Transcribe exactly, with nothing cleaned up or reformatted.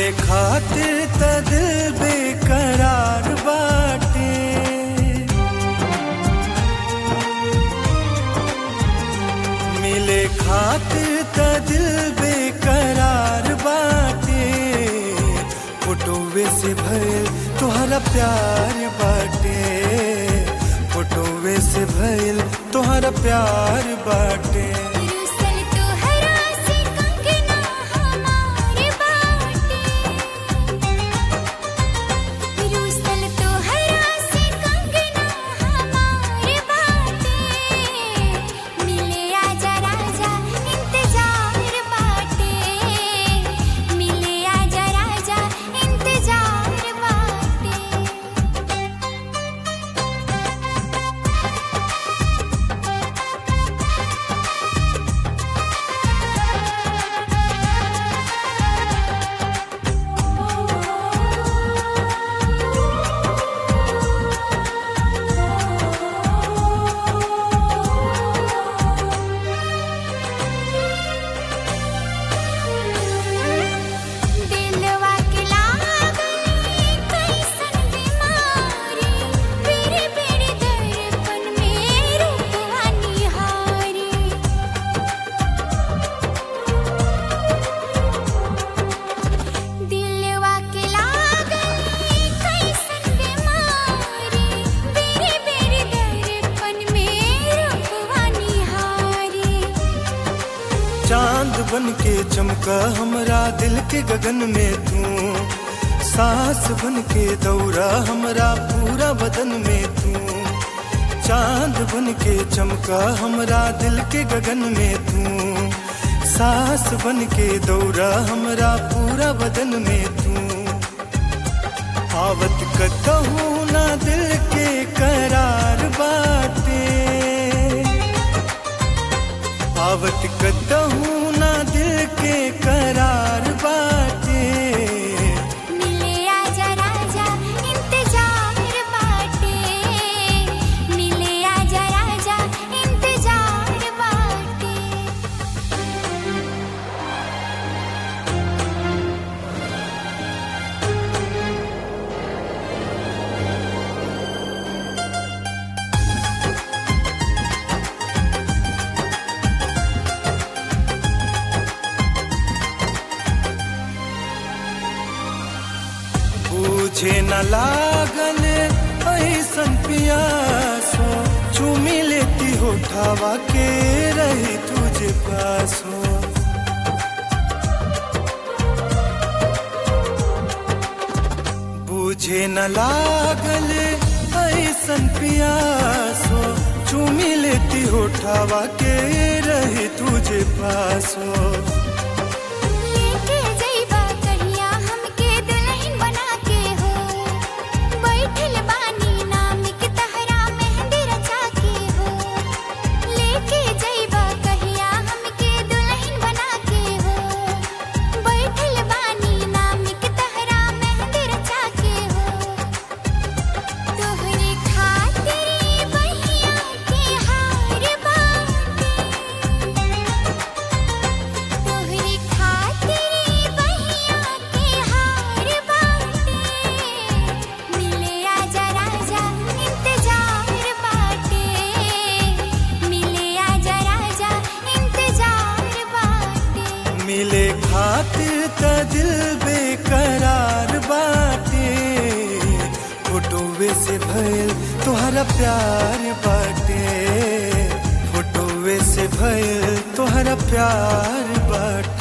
खातिर त दिल बेकरार बाटे, मिले खातिर त दिल बेकरार बाटे, फोटोवे से भइल तोहरा प्यार बाटे, फोटोवे से भइल तोहरा प्यार बाटे। चांद बन के चमका हमरा दिल के गगन में तू, सांस बन के दौड़ा हमरा पूरा बदन में तू। चांद बन के चमका हमरा दिल के गगन में तू, सांस बन के दौड़ा हमरा पूरा बदन में तू। आवत कतहूँ ना दिल के करार बाटे, आवत कतहूँ ना दिल के करार बाटे, मिले आजा राजा इंतजार बाटे, मिले आजा राजा इंतजार बाटे। बुझे न लागल ऐसन पियासो, चूमी लेती होठावा के रही तुझे पासो। बुझे न लागल ऐसन पियासो, चूमी लेती होठावा के रही तुझे पासो। मिले खातिर त दिल बेकरार बाटे, फोटोवे से भइल तोहरा प्यार बाटे, फोटोवे से भइल तोहरा प्यार बाटे।